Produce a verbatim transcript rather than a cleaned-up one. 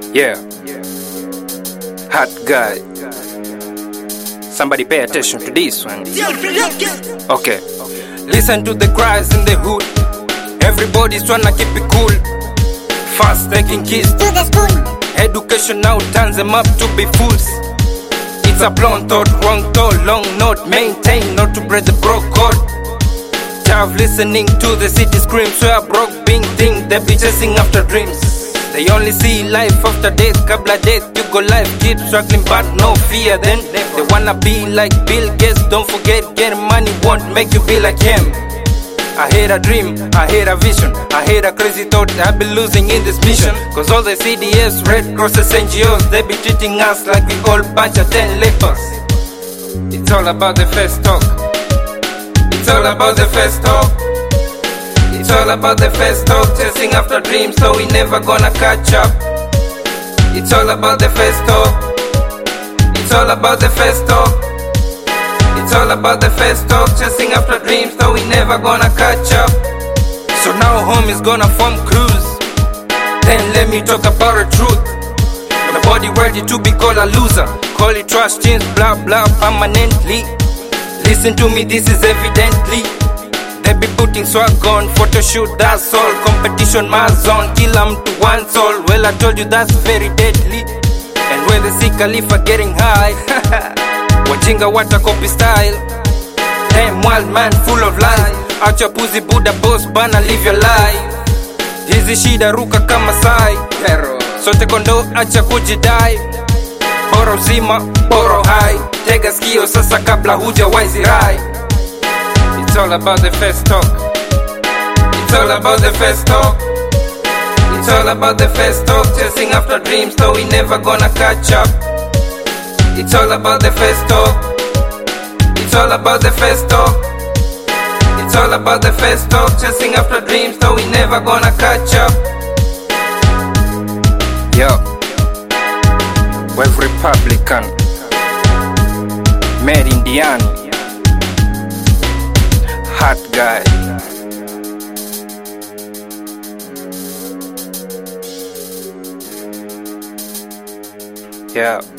Yeah. Hot guy. Somebody pay attention to this one. Okay. Listen to the cries in the hood. Everybody's tryna keep it cool. Fast taking kids to the school. Education now turns them up to be fools. It's a blunt thought, wrong thought, long note. Maintain not to break the broke code. Child listening to the city scream. Swear broke being thing. They be chasing after dreams. They only see life after death. Kabla death, you go life. Keep struggling but no fear. Then they wanna be like Bill Gates. Don't forget, getting money won't make you be like him. I had a dream, I had a vision, I had a crazy thought I've been losing in this mission. Cause all the C D S, Red Crosses, N G Os, they be treating us like we all bunch of ten lepers. It's all about the first talk. It's all about the first talk. It's all about the first talk. Chasing after dreams so we never gonna catch up. It's all about the first talk. It's all about the first talk. It's all about the first talk. Chasing after dreams so we never gonna catch up. So now home is gonna form crews. Then let me talk about the truth. Nobody ready to be called a loser. Call it trash teams, blah blah permanently. Listen to me, this is evidently. They be putting swag on, photo shoot, that's all. Competition, my zone, kill them to one soul. Well, I told you that's very deadly. And when they see Khalifa getting high, wajinga wata copy style. Damn wild man, full of lies. Acha puzi Buddha boss, bana live your life. Hizi shida ruka kama sai. Sote kondo acha kujidai. Boro zima, boro high. Tega skio sasa kabla huja waizirai. It's all about the first talk. It's all about the first talk. It's all about the first talk. Chasing after dreams so we never gonna catch up. It's all about the first talk. It's all about the first talk. It's all about the first talk. Chasing after dreams so we never gonna catch up. Yo, Wave Republican, Made Indian, Hot guy. Yeah.